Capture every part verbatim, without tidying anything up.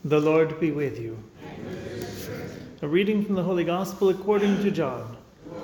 The Lord be with you. A reading from the Holy Gospel according to John.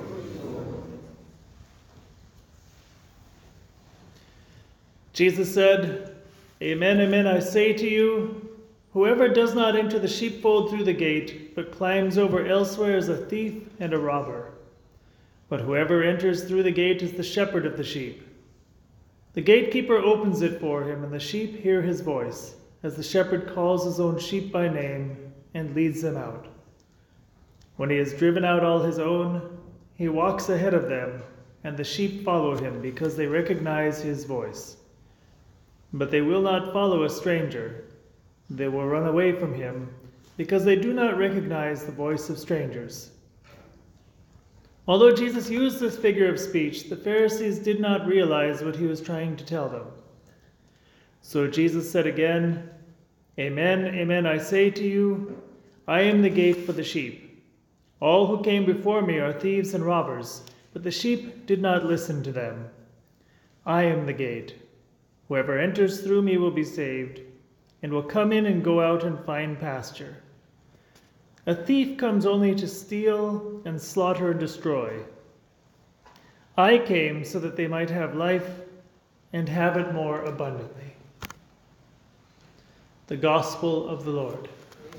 Jesus said, "Amen, amen, I say to you, whoever does not enter the sheepfold through the gate, but climbs over elsewhere is a thief and a robber. But whoever enters through the gate is the shepherd of the sheep. The gatekeeper opens it for him, and the sheep hear his voice, as the shepherd calls his own sheep by name and leads them out. When he has driven out all his own, he walks ahead of them, and the sheep follow him because they recognize his voice. But they will not follow a stranger. They will run away from him because they do not recognize the voice of strangers." Although Jesus used this figure of speech, the Pharisees did not realize what he was trying to tell them. So Jesus said again, "Amen, amen, I say to you, I am the gate for the sheep. All who came before me are thieves and robbers, but the sheep did not listen to them. I am the gate. Whoever enters through me will be saved, and will come in and go out and find pasture. A thief comes only to steal and slaughter and destroy. I came so that they might have life and have it more abundantly." The Gospel of the Lord.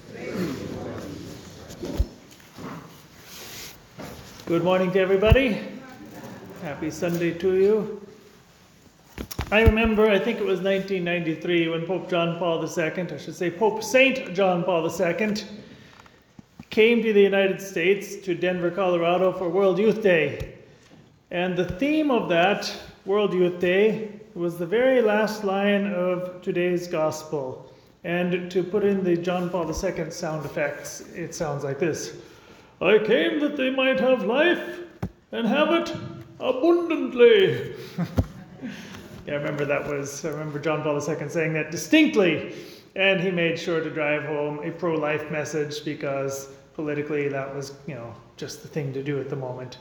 Good morning to everybody. Happy Sunday to you. I remember, I think it was nineteen ninety-three, when Pope John Paul the Second, I should say Pope Saint John Paul the Second, came to the United States, to Denver, Colorado, for World Youth Day. And the theme of that World Youth Day was the very last line of today's Gospel. And to put in the John Paul the Second sound effects, it sounds like this. "I came that they might have life and have it abundantly." Yeah, I remember that was, I remember John Paul the Second saying that distinctly. And he made sure to drive home a pro-life message because politically that was, you know, just the thing to do at the moment.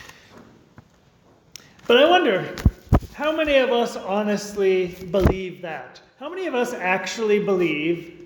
But I wonder, how many of us honestly believe that? How many of us actually believe,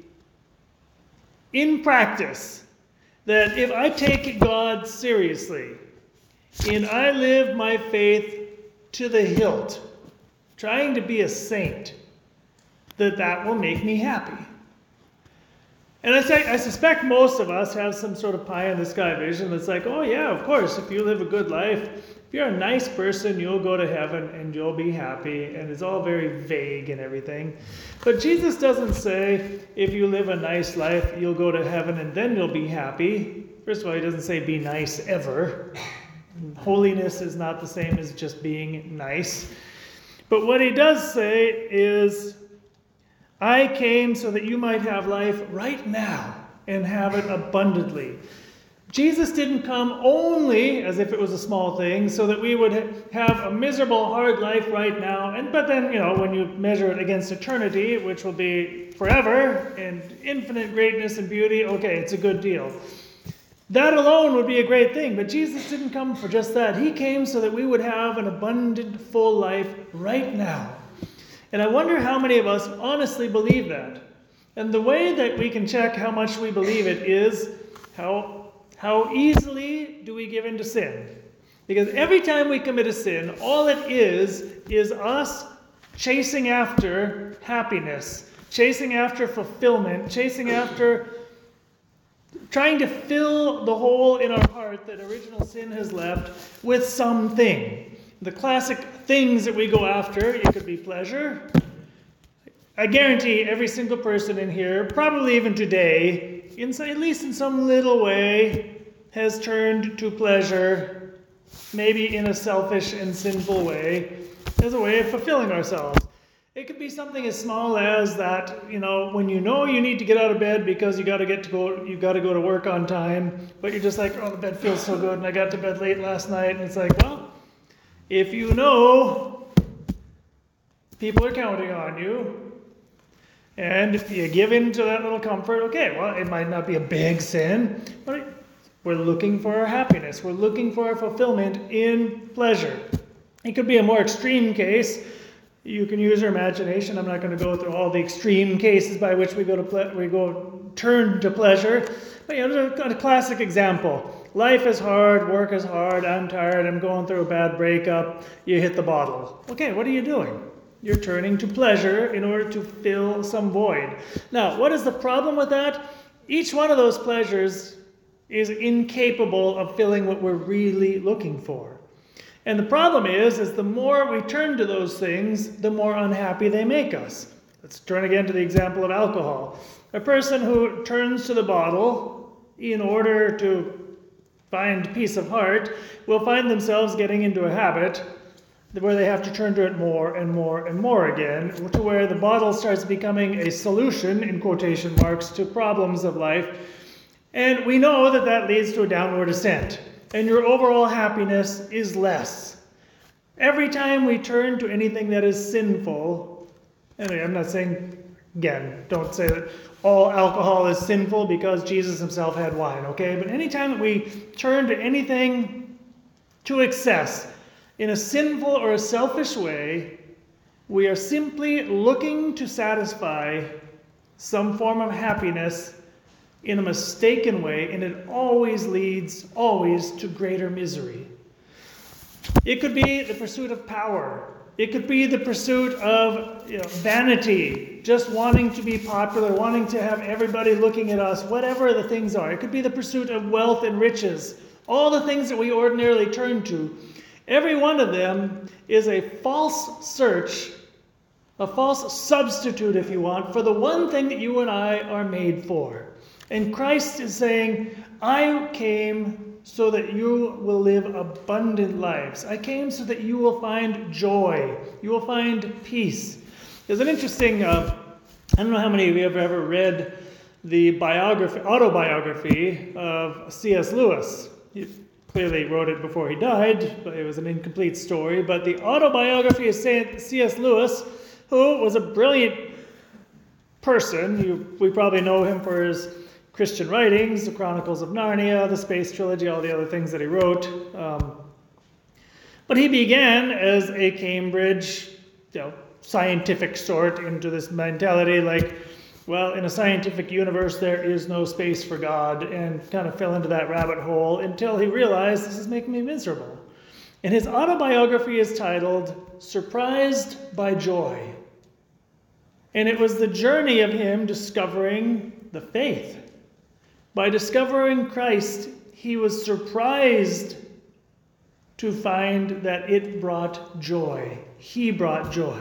in practice, that if I take God seriously and I live my faith to the hilt, trying to be a saint, that that will make me happy? And I, say, I suspect most of us have some sort of pie-in-the-sky vision that's like, oh yeah, of course, if you live a good life, if you're a nice person, you'll go to heaven and you'll be happy, and it's all very vague and everything. But Jesus doesn't say, if you live a nice life, you'll go to heaven and then you'll be happy. First of all, he doesn't say be nice ever. Holiness is not the same as just being nice. But what he does say is, I came so that you might have life right now and have it abundantly. Jesus didn't come only, as if it was a small thing, so that we would have a miserable, hard life right now. And but then, you know, when you measure it against eternity, which will be forever and infinite greatness and beauty, okay, it's a good deal. That alone would be a great thing, but Jesus didn't come for just that. He came so that we would have an abundant, full life right now. And I wonder how many of us honestly believe that. And the way that we can check how much we believe it is how, how easily do we give in to sin. Because every time we commit a sin, all it is is us chasing after happiness, chasing after fulfillment, chasing after trying to fill the hole in our heart that original sin has left with something. The classic things that we go after, it could be pleasure. I guarantee every single person in here, probably even today, in, at least in some little way, has turned to pleasure, maybe in a selfish and sinful way, as a way of fulfilling ourselves. It could be something as small as that, you know, when you know you need to get out of bed because you got to get to go, you got to go to work on time, but you're just like, oh, the bed feels so good, and I got to bed late last night, and it's like, well, if you know people are counting on you, and if you give in to that little comfort, okay, well, it might not be a big sin, but it, we're looking for our happiness. We're looking for our fulfillment in pleasure. It could be a more extreme case. You can use your imagination. I'm not going to go through all the extreme cases by which we go to ple- we go turn to pleasure. But, you know, a classic example. Life is hard, work is hard, I'm tired, I'm going through a bad breakup. You hit the bottle. Okay, what are you doing? You're turning to pleasure in order to fill some void. Now, what is the problem with that? Each one of those pleasures is incapable of filling what we're really looking for. And the problem is, is the more we turn to those things, the more unhappy they make us. Let's turn again to the example of alcohol. A person who turns to the bottle in order to find peace of heart will find themselves getting into a habit where they have to turn to it more and more and more again, to where the bottle starts becoming a solution, in quotation marks, to problems of life. And we know that that leads to a downward ascent, and your overall happiness is less. Every time we turn to anything that is sinful, and I'm not saying, again, don't say that all alcohol is sinful because Jesus himself had wine, okay? But anytime that we turn to anything to excess in a sinful or a selfish way, we are simply looking to satisfy some form of happiness in a mistaken way, and it always leads, always, to greater misery. It could be the pursuit of power. It could be the pursuit of, you know, vanity, just wanting to be popular, wanting to have everybody looking at us, whatever the things are. It could be the pursuit of wealth and riches, all the things that we ordinarily turn to. Every one of them is a false search, a false substitute, if you want, for the one thing that you and I are made for. And Christ is saying, I came so that you will live abundant lives. I came so that you will find joy. You will find peace. There's an interesting, uh, I don't know how many of you have ever read the biography, autobiography of C S Lewis. He clearly wrote it before he died, but it was an incomplete story. But the autobiography of C S Lewis, who was a brilliant person. You, we probably know him for his Christian writings, the Chronicles of Narnia, the Space Trilogy, all the other things that he wrote. Um, but he began as a Cambridge, you know, scientific sort into this mentality like, well, in a scientific universe, there is no space for God, and kind of fell into that rabbit hole until he realized, this is making me miserable. And his autobiography is titled, Surprised by Joy. And it was the journey of him discovering the faith. By discovering Christ, he was surprised to find that it brought joy. He brought joy.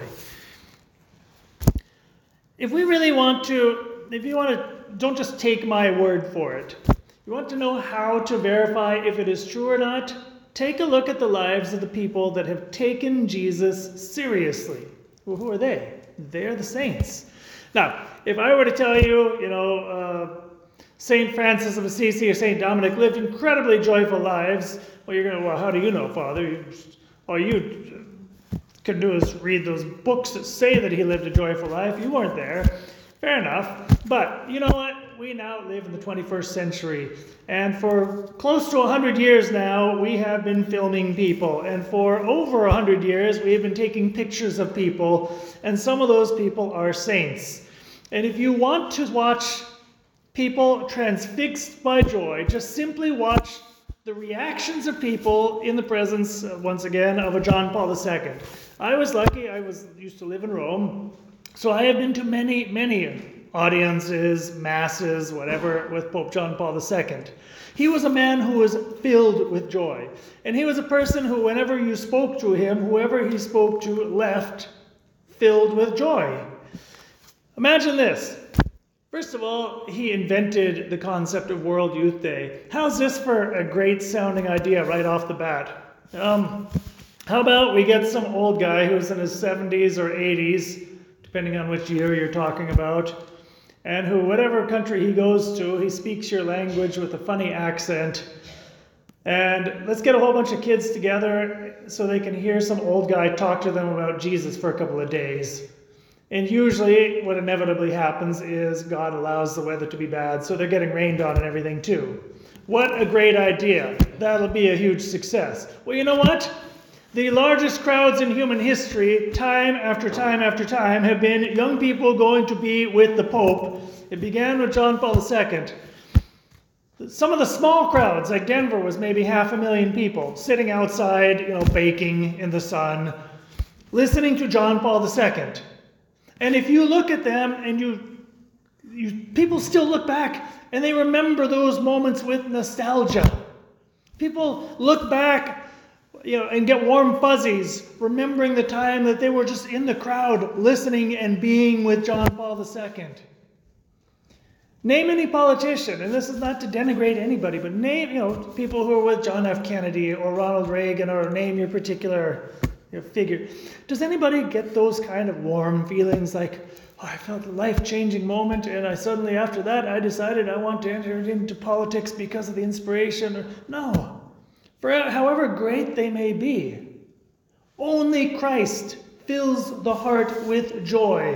If we really want to, if you want to, don't just take my word for it. You want to know how to verify if it is true or not? Take a look at the lives of the people that have taken Jesus seriously. Well, who are they? They're the saints. Now, if I were to tell you, you know, uh, Saint Francis of Assisi or Saint Dominic lived incredibly joyful lives, well, you're going to, well, how do you know, Father? You just, all you can do is read those books that say that he lived a joyful life. You weren't there. Fair enough. But you know what? We now live in the twenty-first century. And for close to one hundred years now, we have been filming people. And for over one hundred years, we have been taking pictures of people. And some of those people are saints. And if you want to watch people transfixed by joy, just simply watch the reactions of people in the presence, uh, once again, of a John Paul the Second. I was lucky. I was used to live in Rome. So I have been to many, many audiences, masses, whatever, with Pope John Paul the Second. He was a man who was filled with joy. And he was a person who, whenever you spoke to him, whoever he spoke to left filled with joy. Imagine this. First of all, he invented the concept of World Youth Day. How's this for a great sounding idea right off the bat? Um, how about we get some old guy who's in his seventies or eighties, depending on which year you're talking about, and who, whatever country he goes to, he speaks your language with a funny accent. And let's get a whole bunch of kids together so they can hear some old guy talk to them about Jesus for a couple of days. And usually what inevitably happens is God allows the weather to be bad, so they're getting rained on and everything too. What a great idea. That'll be a huge success. Well, you know what? The largest crowds in human history, time after time after time, have been young people going to be with the Pope. It began with John Paul the Second. Some of the small crowds, like Denver, was maybe half a million people sitting outside, you know, baking in the sun, listening to John Paul the Second. And if you look at them and you, you, people still look back and they remember those moments with nostalgia. People look back, you know, and get warm fuzzies, remembering the time that they were just in the crowd, listening and being with John Paul the Second. Name any politician, and this is not to denigrate anybody, but name, you know, people who are with John F. Kennedy or Ronald Reagan, or name your particular your figure. Does anybody get those kind of warm feelings like, oh, I felt a life-changing moment, and I suddenly, after that, I decided I want to enter into politics because of the inspiration? Or, no. For however great they may be, only Christ fills the heart with joy,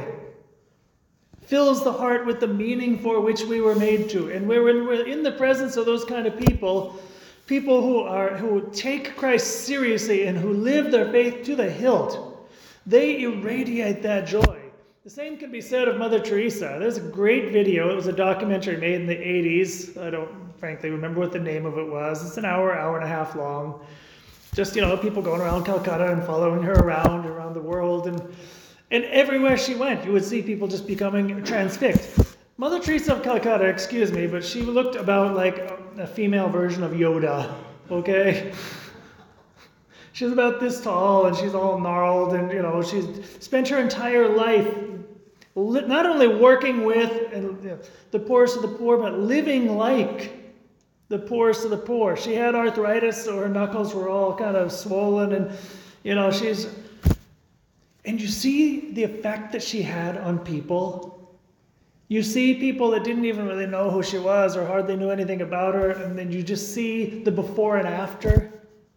fills the heart with the meaning for which we were made to. And when we're in the presence of those kind of people, people who are who take Christ seriously and who live their faith to the hilt, they irradiate that joy. The same can be said of Mother Teresa. There's a great video. It was a documentary made in the eighties. I don't frankly remember what the name of it was. It's an hour, hour and a half long. Just, you know, people going around Calcutta and following her around, around the world. And, and everywhere she went, you would see people just becoming transfixed. Mother Teresa of Calcutta, excuse me, but she looked about like a, a female version of Yoda, okay? She's about this tall, and she's all gnarled, and, you know, she's spent her entire life not only working with and, you know, the poorest of the poor, but living like the poorest of the poor. She had arthritis, so her knuckles were all kind of swollen, and, you know, she's... And you see the effect that she had on people. You see people that didn't even really know who she was or hardly knew anything about her, and then you just see the before and after.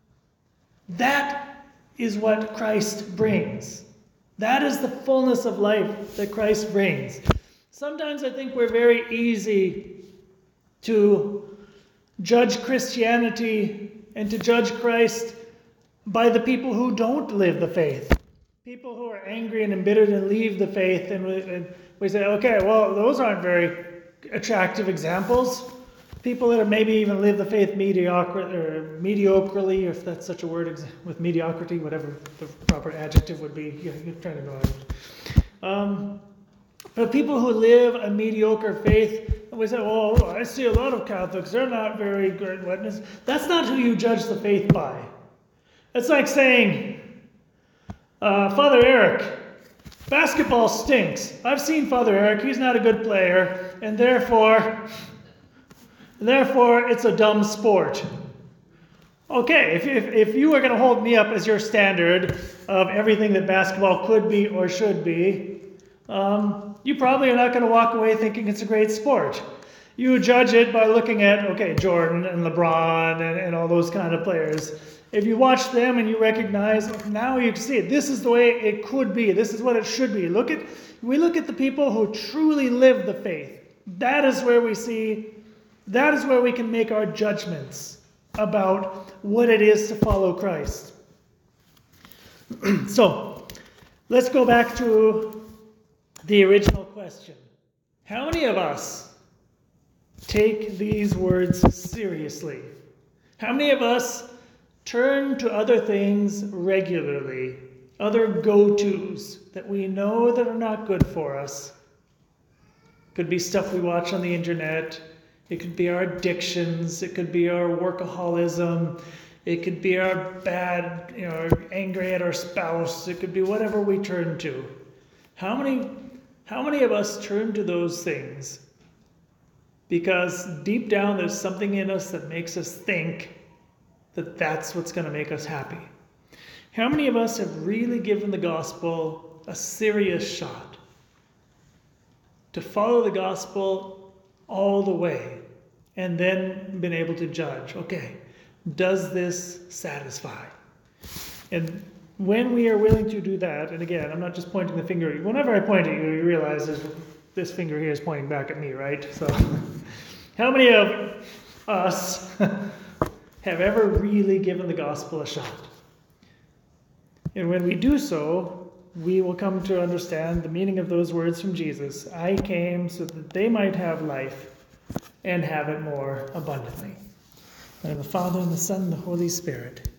That is what Christ brings. That is the fullness of life that Christ brings. Sometimes I think we're very easy to judge Christianity and to judge Christ by the people who don't live the faith. People who are angry and embittered and leave the faith, and we, and we say, okay, well, those aren't very attractive examples. People that are maybe even live the faith mediocre, or mediocrely, if that's such a word, with mediocrity, whatever the proper adjective would be. You're trying to go on. Um, but people who live a mediocre faith, and we say, well, I see a lot of Catholics, they're not very good witnesses. That's not who you judge the faith by. It's like saying, uh, Father Eric, basketball stinks. I've seen Father Eric, he's not a good player, and therefore... Therefore, it's a dumb sport. Okay, if, if, if you were going to hold me up as your standard of everything that basketball could be or should be, um, you probably are not going to walk away thinking it's a great sport. You judge it by looking at, okay, Jordan and LeBron and, and all those kind of players. If you watch them and you recognize, now you can see it. This is the way it could be. This is what it should be. Look at, we look at the people who truly live the faith. That is where we see... That is where we can make our judgments about what it is to follow Christ. So, let's go back to the original question. How many of us take these words seriously? How many of us turn to other things regularly, other go-tos that we know that are not good for us? Could be stuff we watch on the internet. It could be our addictions, it could be our workaholism, it could be our bad, you know, angry at our spouse, it could be whatever we turn to. How many, how many of us turn to those things because deep down there's something in us that makes us think that that's what's going to make us happy? How many of us have really given the gospel a serious shot? To follow the gospel all the way, and then been able to judge, okay, does this satisfy? And when we are willing to do that, and again, I'm not just pointing the finger, whenever I point at you, you realize this, this finger here is pointing back at me, right? So, how many of us have ever really given the gospel a shot? And when we do so, we will come to understand the meaning of those words from Jesus. I came so that they might have life and have it more abundantly. And the Father, and the Son, and the Holy Spirit.